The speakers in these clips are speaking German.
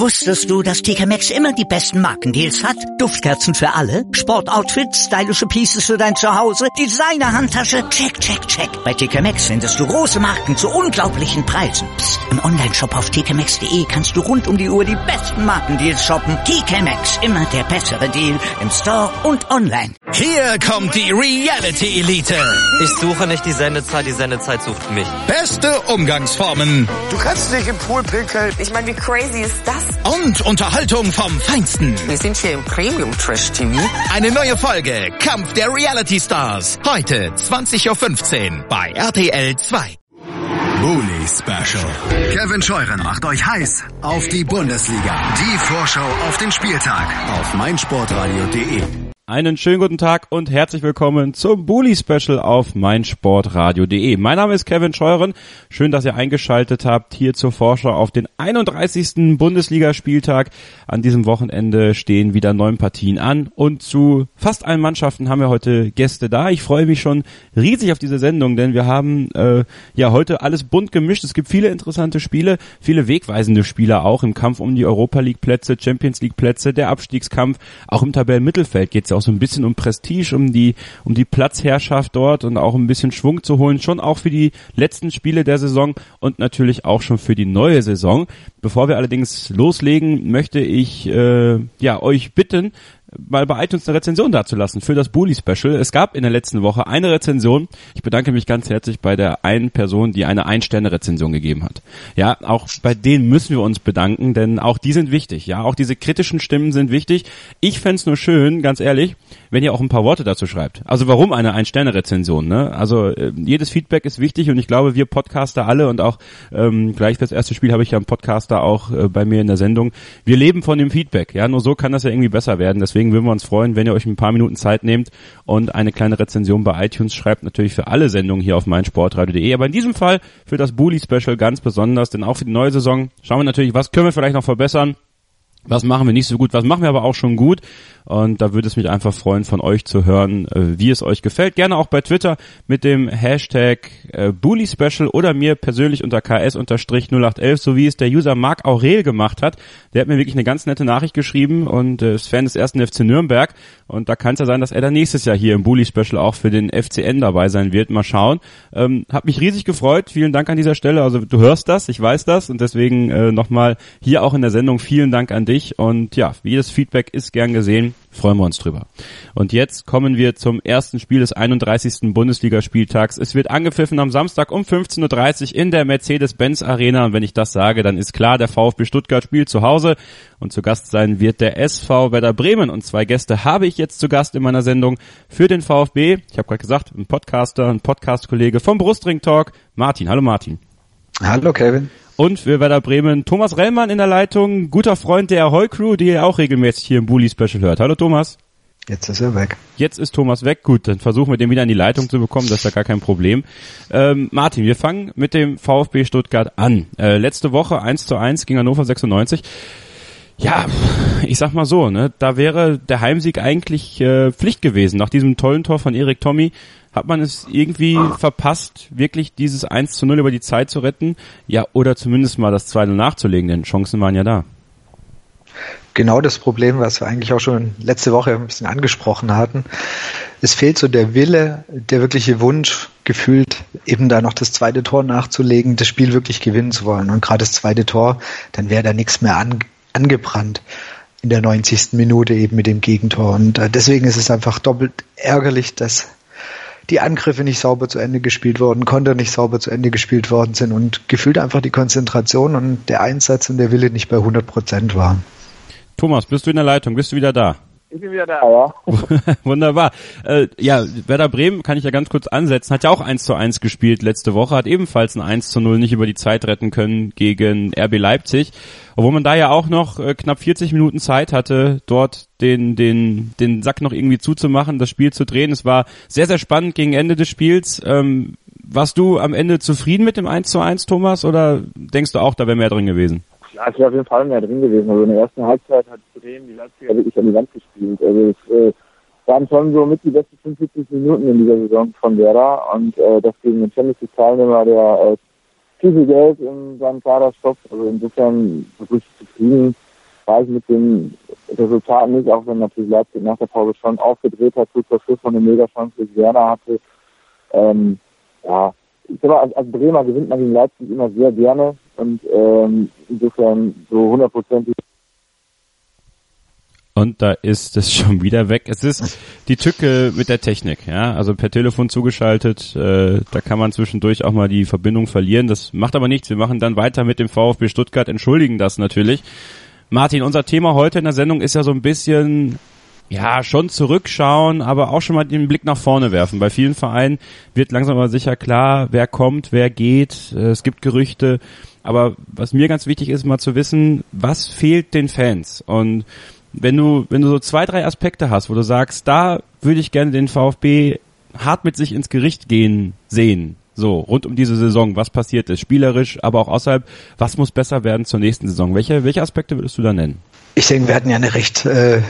Wusstest du, dass TK Maxx immer die besten Markendeals hat? Duftkerzen für alle, Sportoutfits, stylische Pieces für dein Zuhause, Designer-Handtasche, check, check, check. Bei TK Maxx findest du große Marken zu unglaublichen Preisen. Psst. Im Onlineshop auf tkmaxx.de kannst du rund um die Uhr die besten Markendeals shoppen. TK Maxx, immer der bessere Deal im Store und online. Hier kommt die Reality Elite. Ich suche nicht die Sendezeit sucht mich. Beste Umgangsformen. Du kannst nicht im Pool pinkeln. Ich meine, wie crazy ist das? Und Unterhaltung vom Feinsten. Wir sind hier im Premium-Trash-TV. Eine neue Folge Kampf der Reality Stars. Heute 20.15 Uhr bei RTL 2. Bully Special. Kevin Scheuren macht euch heiß auf die Bundesliga. Die Vorschau auf den Spieltag auf meinsportradio.de. Einen schönen guten Tag und herzlich willkommen zum Bully Special auf meinsportradio.de. Mein Name ist Kevin Scheuren. Schön, dass ihr eingeschaltet habt hier zur Vorschau auf den 31. Bundesligaspieltag. An diesem Wochenende stehen wieder 9 Partien an und zu fast allen Mannschaften haben wir heute Gäste da. Ich freue mich schon riesig auf diese Sendung, denn wir haben heute alles bunt gemischt. Es gibt viele interessante Spiele, viele wegweisende Spiele auch im Kampf um die Europa League Plätze, Champions League Plätze, der Abstiegskampf. Auch im Tabellenmittelfeld geht es auch so ein bisschen um Prestige, um die Platzherrschaft dort und auch ein bisschen Schwung zu holen, schon auch für die letzten Spiele der Saison und natürlich auch schon für die neue Saison. Bevor wir allerdings loslegen, möchte ich euch bitten, mal bei iTunes eine Rezension dazulassen für das Bully Special. Es gab in der letzten Woche eine Rezension. Ich bedanke mich ganz herzlich bei der einen Person, die eine 1-Sterne-Rezension gegeben hat. Ja, auch bei denen müssen wir uns bedanken, denn auch die sind wichtig. Ja, auch diese kritischen Stimmen sind wichtig. Ich fänd's nur schön, ganz ehrlich, wenn ihr auch ein paar Worte dazu schreibt. Also warum eine 1-Sterne-Rezension, ne? Also jedes Feedback ist wichtig und ich glaube, wir Podcaster alle und auch gleich fürs erste Spiel habe ich ja einen Podcaster auch bei mir in der Sendung. Wir leben von dem Feedback. Ja, nur so kann das ja irgendwie besser werden. Deswegen würden wir uns freuen, wenn ihr euch ein paar Minuten Zeit nehmt und eine kleine Rezension bei iTunes schreibt. Natürlich für alle Sendungen hier auf meinsportradio.de. Aber in diesem Fall für das Bully Special ganz besonders, denn auch für die neue Saison schauen wir natürlich, was können wir vielleicht noch verbessern. Was machen wir nicht so gut, was machen wir aber auch schon gut und da würde es mich einfach freuen, von euch zu hören, wie es euch gefällt. Gerne auch bei Twitter mit dem Hashtag Bully Special oder mir persönlich unter ks_0811, so wie es der User Marc Aurel gemacht hat. Der hat mir wirklich eine ganz nette Nachricht geschrieben und ist Fan des 1. FC Nürnberg und da kann es ja sein, dass er dann nächstes Jahr hier im Bully Special auch für den FCN dabei sein wird. Mal schauen. Hab mich riesig gefreut. Vielen Dank an dieser Stelle. Also du hörst das, ich weiß das und deswegen nochmal hier auch in der Sendung vielen Dank an dich. Und ja, jedes Feedback ist gern gesehen, freuen wir uns drüber. Und jetzt kommen wir zum ersten Spiel des 31. Bundesligaspieltags. Es wird angepfiffen am Samstag um 15.30 Uhr in der Mercedes-Benz Arena. Und wenn ich das sage, dann ist klar, der VfB Stuttgart spielt zu Hause. Und zu Gast sein wird der SV Werder Bremen. Und 2 Gäste habe ich jetzt zu Gast in meiner Sendung für den VfB. Ich habe gerade gesagt, ein Podcaster, ein Podcast-Kollege vom Brustring Talk, Martin. Hallo Martin. Hallo Kevin. Und für Werder Bremen Thomas Rellmann in der Leitung, guter Freund der Ahoi-Crew, die ihr auch regelmäßig hier im Bully Special hört. Hallo Thomas. Jetzt ist er weg. Jetzt ist Thomas weg. Gut, dann versuchen wir den wieder in die Leitung zu bekommen, das ist ja gar kein Problem. Martin, wir fangen mit dem VfB Stuttgart an. Letzte Woche 1:1 gegen Hannover 96. Ja, ich sag mal so, ne, da wäre der Heimsieg eigentlich Pflicht gewesen. Nach diesem tollen Tor von Erik Tommy hat man es irgendwie verpasst, wirklich dieses 1:0 über die Zeit zu retten, ja, oder zumindest mal das 2:0 nachzulegen, denn Chancen waren ja da. Genau das Problem, was wir eigentlich auch schon letzte Woche ein bisschen angesprochen hatten. Es fehlt so der Wille, der wirkliche Wunsch gefühlt, eben da noch das zweite Tor nachzulegen, das Spiel wirklich gewinnen zu wollen. Und gerade das zweite Tor, dann wäre da nichts mehr angebrannt in der 90. Minute eben mit dem Gegentor. Und deswegen ist es einfach doppelt ärgerlich, dass die Angriffe nicht sauber zu Ende gespielt wurden, Konter nicht sauber zu Ende gespielt worden sind und gefühlt einfach die Konzentration und der Einsatz und der Wille nicht bei 100% waren. Thomas, bist du in der Leitung? Bist du wieder da? Ich bin wieder da, ja. Wunderbar. Werder Bremen, kann ich ja ganz kurz ansetzen, hat ja auch 1:1 gespielt letzte Woche, hat ebenfalls ein 1:0 nicht über die Zeit retten können gegen RB Leipzig. Obwohl man da ja auch noch knapp 40 Minuten Zeit hatte, dort den Sack noch irgendwie zuzumachen, das Spiel zu drehen. Es war sehr, sehr spannend gegen Ende des Spiels. Warst du am Ende zufrieden mit dem 1:1, Thomas, oder denkst du auch, da wäre mehr drin gewesen? Ja, es wäre auf jeden Fall mehr drin gewesen. Also in der ersten Halbzeit hat Bremen die Leipziger wirklich an die Wand gespielt. Also es waren schon so mit die besten 45 Minuten in dieser Saison von Werder und das gegen den Champions League Teilnehmer, der viel Geld in seinem Kader stoppt. Also insofern wirklich zufrieden. reicht mit den Resultaten nicht, auch wenn natürlich Leipzig nach der Pause schon aufgedreht hat, kurz vor Schluss von eine Mega-Chance, die Werner hatte. Ich glaube, als Bremer gewinnt man gegen Leipzig immer sehr gerne und insofern so 100%. Und da ist es schon wieder weg. Es ist die Tücke mit der Technik, ja. Also per Telefon zugeschaltet, da kann man zwischendurch auch mal die Verbindung verlieren. Das macht aber nichts. Wir machen dann weiter mit dem VfB Stuttgart, entschuldigen das natürlich. Martin, unser Thema heute in der Sendung ist ja so ein bisschen, ja, schon zurückschauen, aber auch schon mal den Blick nach vorne werfen. Bei vielen Vereinen wird langsam aber sicher klar, wer kommt, wer geht. Es gibt Gerüchte. Aber was mir ganz wichtig ist, mal zu wissen, was fehlt den Fans? Und wenn du so 2, 3 Aspekte hast, wo du sagst, da würde ich gerne den VfB hart mit sich ins Gericht gehen sehen, so rund um diese Saison, was passiert ist, spielerisch, aber auch außerhalb, was muss besser werden zur nächsten Saison? Welche Aspekte würdest du da nennen? Ich denke, wir hatten ja eine recht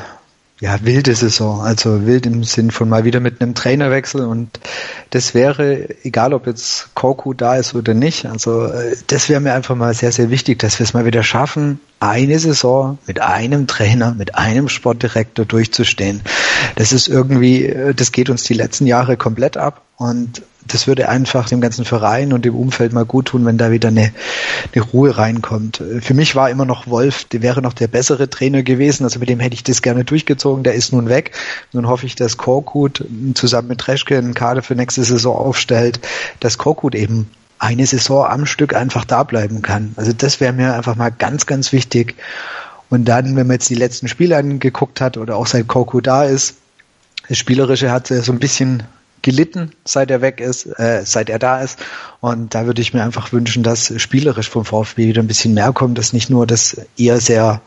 wilde Saison, also wild im Sinn von mal wieder mit einem Trainerwechsel, und das wäre, egal ob jetzt Korkut da ist oder nicht, also das wäre mir einfach mal sehr, sehr wichtig, dass wir es mal wieder schaffen, eine Saison mit einem Trainer, mit einem Sportdirektor durchzustehen. Das ist irgendwie, das geht uns die letzten Jahre komplett ab, und das würde einfach dem ganzen Verein und dem Umfeld mal gut tun, wenn da wieder eine Ruhe reinkommt. Für mich war immer noch Wolf, der wäre noch der bessere Trainer gewesen, also mit dem hätte ich das gerne durchgezogen, der ist nun weg. Nun hoffe ich, dass Korkut zusammen mit Treschke einen Kader für nächste Saison aufstellt, dass Korkut eben eine Saison am Stück einfach da bleiben kann. Also das wäre mir einfach mal ganz, ganz wichtig. Und dann, wenn man jetzt die letzten Spiele angeguckt hat oder auch seit Korkut da ist, das Spielerische hat so ein bisschen gelitten, seit er weg ist, seit er da ist. Und da würde ich mir einfach wünschen, dass spielerisch vom VfB wieder ein bisschen mehr kommt, dass nicht nur das eher sehr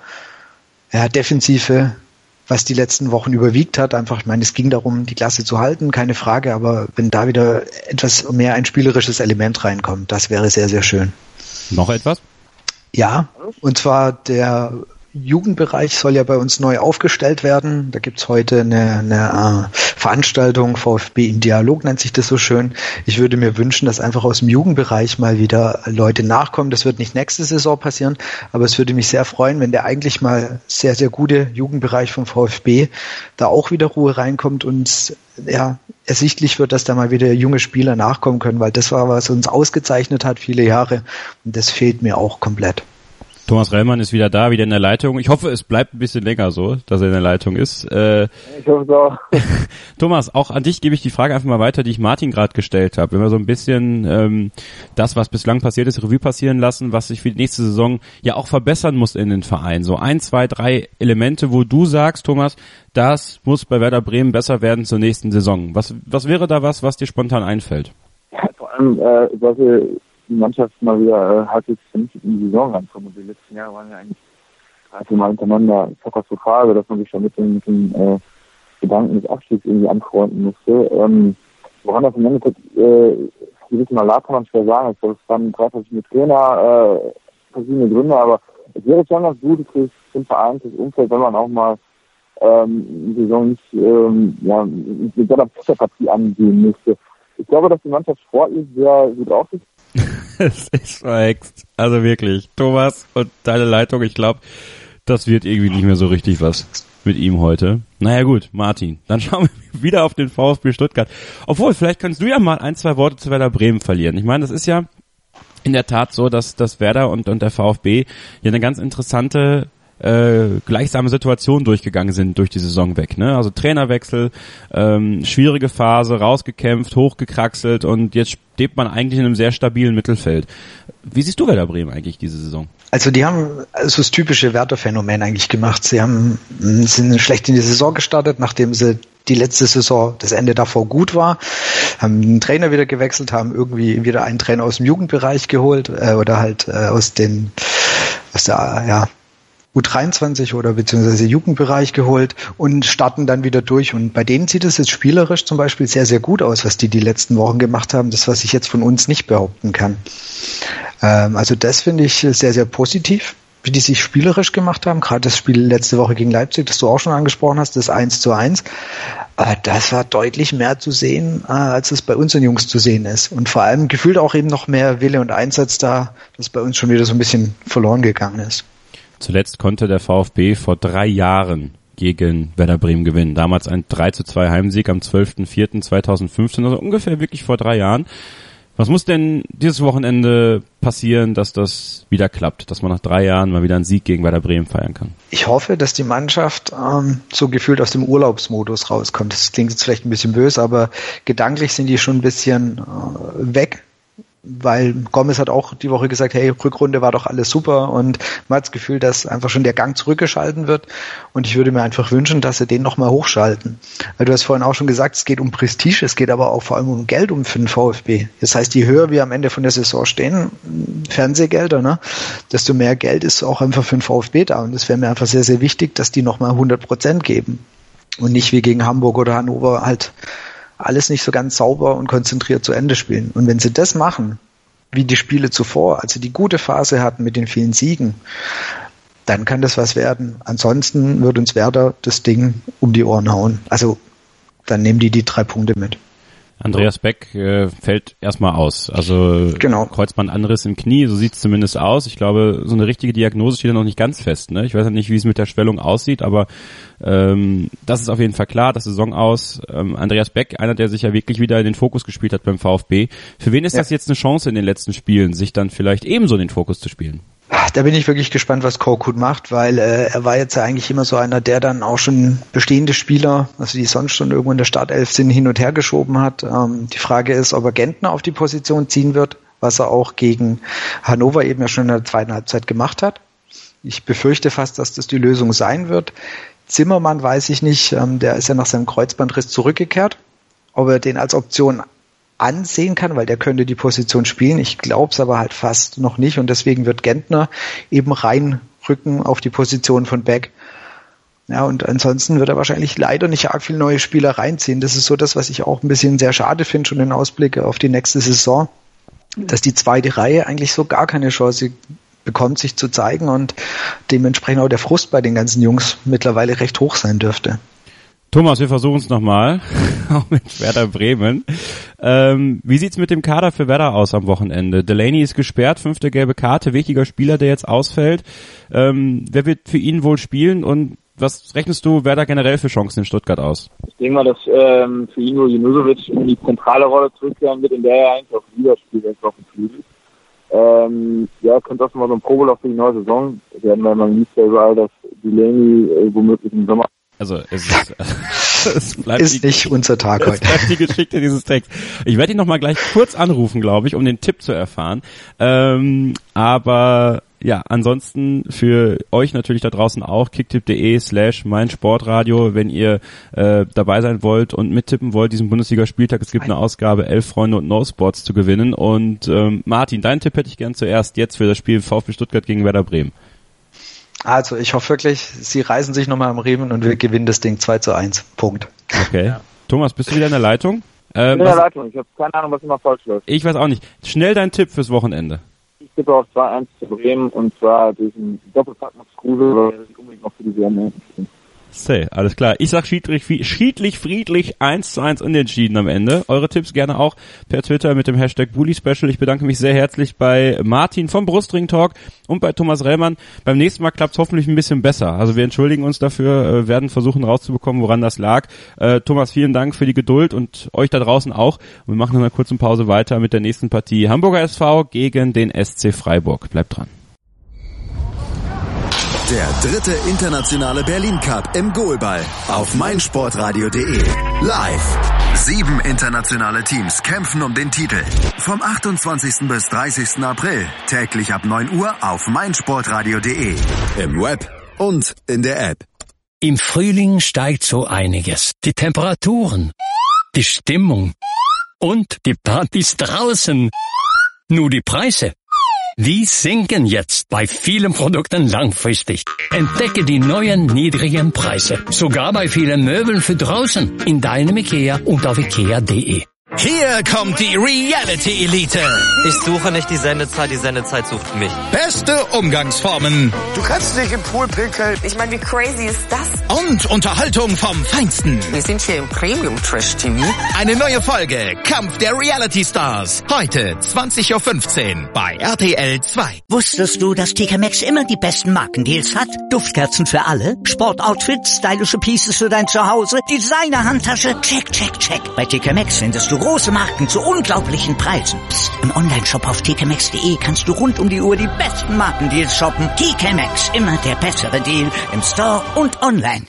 Defensive, was die letzten Wochen überwiegt hat. Einfach, ich meine, es ging darum, die Klasse zu halten, keine Frage, aber wenn da wieder etwas mehr ein spielerisches Element reinkommt, das wäre sehr, sehr schön. Noch etwas? Ja, und zwar der Jugendbereich soll ja bei uns neu aufgestellt werden. Da gibt's heute eine Veranstaltung, VfB im Dialog nennt sich das so schön. Ich würde mir wünschen, dass einfach aus dem Jugendbereich mal wieder Leute nachkommen. Das wird nicht nächste Saison passieren, aber es würde mich sehr freuen, wenn der eigentlich mal sehr, sehr gute Jugendbereich vom VfB da auch wieder Ruhe reinkommt und ersichtlich wird, dass da mal wieder junge Spieler nachkommen können, weil das war, was uns ausgezeichnet hat viele Jahre, und das fehlt mir auch komplett. Thomas Rellmann ist wieder da, wieder in der Leitung. Ich hoffe, es bleibt ein bisschen länger so, dass er in der Leitung ist. Ich hoffe es auch. Thomas, auch an dich gebe ich die Frage einfach mal weiter, die ich Martin gerade gestellt habe. Wenn wir so ein bisschen das, was bislang passiert ist, Revue passieren lassen, was sich für die nächste Saison ja auch verbessern muss in den Verein. So 1, 2, 3 Elemente, wo du sagst, Thomas, das muss bei Werder Bremen besser werden zur nächsten Saison. Was wäre da was dir spontan einfällt? Ja, vor allem sollte die Mannschaft mal wieder halbwegs vernünftig in die Saison rankommen. Und die letzten Jahre waren ja eigentlich einfach mal hintereinander katastrophal, dass man sich schon mit dem Gedanken des Abstiegs irgendwie anfreunden musste. Woran das im Endeffekt gewissen Mal lag, kann man schwer sagen. Ich glaube, es waren 3 verschiedene Trainer, verschiedene Gründe, aber es wäre schon ganz gut für den Verein, fürs Umfeld, wenn man auch mal die Saison nicht mit so einer Pusherpartie angehen müsste. Ich glaube, dass die Mannschaft sportlich sehr gut aussieht. Es ist verhext. Also wirklich. Thomas und deine Leitung, ich glaube, das wird irgendwie nicht mehr so richtig was mit ihm heute. Naja gut, Martin, dann schauen wir wieder auf den VfB Stuttgart. Obwohl, vielleicht kannst du ja mal 1, 2 Worte zu Werder Bremen verlieren. Ich meine, das ist ja in der Tat so, dass Werder und der VfB ja eine ganz interessante gleichsame Situation durchgegangen sind durch die Saison weg, ne? Also Trainerwechsel, schwierige Phase, rausgekämpft, hochgekraxelt, und jetzt steht man eigentlich in einem sehr stabilen Mittelfeld. Wie siehst du Werder Bremen eigentlich diese Saison? Also die haben so das typische Werder-Phänomen eigentlich gemacht. Sind schlecht in die Saison gestartet, nachdem sie die letzte Saison, das Ende davor gut war, haben den Trainer wieder gewechselt, haben irgendwie wieder einen Trainer aus dem Jugendbereich geholt oder halt aus der U23 oder beziehungsweise Jugendbereich geholt und starten dann wieder durch. Und bei denen sieht es jetzt spielerisch zum Beispiel sehr, sehr gut aus, was die letzten Wochen gemacht haben. Das, was ich jetzt von uns nicht behaupten kann. Also das finde ich sehr, sehr positiv, wie die sich spielerisch gemacht haben. Gerade das Spiel letzte Woche gegen Leipzig, das du auch schon angesprochen hast, das 1:1. Das war deutlich mehr zu sehen, als es bei unseren Jungs zu sehen ist. Und vor allem gefühlt auch eben noch mehr Wille und Einsatz da, das bei uns schon wieder so ein bisschen verloren gegangen ist. Zuletzt konnte der VfB vor 3 Jahren gegen Werder Bremen gewinnen. Damals ein 3:2 Heimsieg am 12.04.2015, also ungefähr wirklich vor 3 Jahren. Was muss denn dieses Wochenende passieren, dass das wieder klappt, dass man nach 3 Jahren mal wieder einen Sieg gegen Werder Bremen feiern kann? Ich hoffe, dass die Mannschaft so gefühlt aus dem Urlaubsmodus rauskommt. Das klingt jetzt vielleicht ein bisschen böse, aber gedanklich sind die schon ein bisschen weg. Weil Gomez hat auch die Woche gesagt, hey, Rückrunde war doch alles super und man hat das Gefühl, dass einfach schon der Gang zurückgeschalten wird und ich würde mir einfach wünschen, dass sie den nochmal hochschalten. Weil du hast vorhin auch schon gesagt, es geht um Prestige, es geht aber auch vor allem um Geld für den VfB. Das heißt, je höher wir am Ende von der Saison stehen, Fernsehgelder, ne, desto mehr Geld ist auch einfach für den VfB da und es wäre mir einfach sehr, sehr wichtig, dass die nochmal 100% geben und nicht wie gegen Hamburg oder Hannover halt alles nicht so ganz sauber und konzentriert zu Ende spielen. Und wenn sie das machen, wie die Spiele zuvor, also die gute Phase hatten mit den vielen Siegen, dann kann das was werden. Ansonsten wird uns Werder das Ding um die Ohren hauen. Also dann nehmen die 3 Punkte mit. Andreas Beck fällt erstmal aus. Also genau. Kreuzbandanriss im Knie, so sieht es zumindest aus. Ich glaube, so eine richtige Diagnose steht ja noch nicht ganz fest. Ne? Ich weiß ja nicht, wie es mit der Schwellung aussieht, aber das ist auf jeden Fall klar, das Saison aus. Andreas Beck, einer, der sich ja wirklich wieder in den Fokus gespielt hat beim VfB. Für wen ist das jetzt eine Chance in den letzten Spielen, sich dann vielleicht ebenso in den Fokus zu spielen? Da bin ich wirklich gespannt, was Korkut macht, weil er war jetzt ja eigentlich immer so einer, der dann auch schon bestehende Spieler, also die sonst schon irgendwo in der Startelf sind, hin und her geschoben hat. Die Frage ist, ob er Gentner auf die Position ziehen wird, was er auch gegen Hannover eben ja schon in der zweiten Halbzeit gemacht hat. Ich befürchte fast, dass das die Lösung sein wird. Zimmermann weiß ich nicht, der ist ja nach seinem Kreuzbandriss zurückgekehrt, ob er den als Option ansehen kann, weil der könnte die Position spielen. Ich glaube es aber halt fast noch nicht und deswegen wird Gentner eben reinrücken auf die Position von Beck. Ja, und ansonsten wird er wahrscheinlich leider nicht arg viel neue Spieler reinziehen. Das ist so das, was ich auch ein bisschen sehr schade finde, schon in Ausblick auf die nächste Saison, dass die zweite Reihe eigentlich so gar keine Chance bekommt, sich zu zeigen und dementsprechend auch der Frust bei den ganzen Jungs mittlerweile recht hoch sein dürfte. Thomas, wir versuchen es nochmal, auch mit Werder Bremen. Wie sieht's mit dem Kader für Werder aus am Wochenende? Delaney ist gesperrt, 5. gelbe Karte, wichtiger Spieler, der jetzt ausfällt. Wer wird für ihn wohl spielen und was rechnest du Werder generell für Chancen in Stuttgart aus? Ich denke mal, dass für ihn nur Junusovic in die zentrale Rolle zurückkehren wird, in der er eigentlich auch wieder spielt, wenn es auf dem Flügel. Ja, könnte das mal so ein Probelauf für die neue Saison werden, weil man liest ja überall, dass Delaney womöglich im Sommer. Also es bleibt ist nicht unser Tag heute. Es bleibt die Geschichte dieses Texts. Ich werde ihn nochmal gleich kurz anrufen, glaube ich, um den Tipp zu erfahren. Aber ja, ansonsten für euch natürlich da draußen auch kicktipp.de/meinsportradio, wenn ihr dabei sein wollt und mittippen wollt, diesen Bundesligaspieltag. Es gibt eine Ausgabe 11 Freunde und No Sports zu gewinnen. Und Martin, deinen Tipp hätte ich gern zuerst jetzt für das Spiel VfB Stuttgart gegen Werder Bremen. Also ich hoffe wirklich, sie reißen sich nochmal am Riemen und wir gewinnen das Ding 2:1. Punkt. Okay. Ja. Thomas, bist du wieder in der Leitung? Ich bin in der Leitung. Ich habe keine Ahnung, was immer falsch läuft. Ich weiß auch nicht. Schnell dein Tipp fürs Wochenende. Ich tippe auf 2:1 zu Bremen und zwar durch einen Doppelpack mit Kruse, weil ich unbedingt noch für die WM bin. Alles klar. Ich sag schiedlich, friedlich 1:1 unentschieden am Ende. Eure Tipps gerne auch per Twitter mit dem Hashtag Bully Special. Ich bedanke mich sehr herzlich bei Martin vom Brustring Talk und bei Thomas Rellmann. Beim nächsten Mal klappt es hoffentlich ein bisschen besser. Also wir entschuldigen uns dafür, werden versuchen rauszubekommen, woran das lag. Thomas, vielen Dank für die Geduld und euch da draußen auch. Und wir machen noch eine kurze Pause weiter mit der nächsten Partie. Hamburger SV gegen den SC Freiburg. Bleibt dran. Der 3. internationale Berlin Cup im Goalball auf meinsportradio.de. Live. 7 internationale Teams kämpfen um den Titel. Vom 28. bis 30. April. Täglich ab 9 Uhr auf meinsportradio.de. Im Web und in der App. Im Frühling steigt so einiges. Die Temperaturen, die Stimmung und die Partys draußen. Nur die Preise. Die sinken jetzt bei vielen Produkten langfristig. Entdecke die neuen niedrigen Preise. Sogar bei vielen Möbeln für draußen. In deinem IKEA und auf IKEA.de. Hier kommt die Reality Elite. Ich suche nicht die Sendezeit sucht mich. Beste Umgangsformen. Du kannst nicht im Pool pinkeln. Ich meine, wie crazy ist das? Und Unterhaltung vom Feinsten. Wir sind hier im Premium Trash TV. Eine neue Folge Kampf der Reality Stars. Heute 20.15 Uhr bei RTL 2. Wusstest du, dass TK Maxx immer die besten Markendeals hat? Duftkerzen für alle, Sportoutfits, stylische Pieces für dein Zuhause, Designer-Handtasche, check, check, check. Bei TK Maxx findest du große Marken zu unglaublichen Preisen. Psst. Im Onlineshop auf tkmaxx.de kannst du rund um die Uhr die besten Markendeals shoppen. TK Maxx, immer der bessere Deal im Store und online.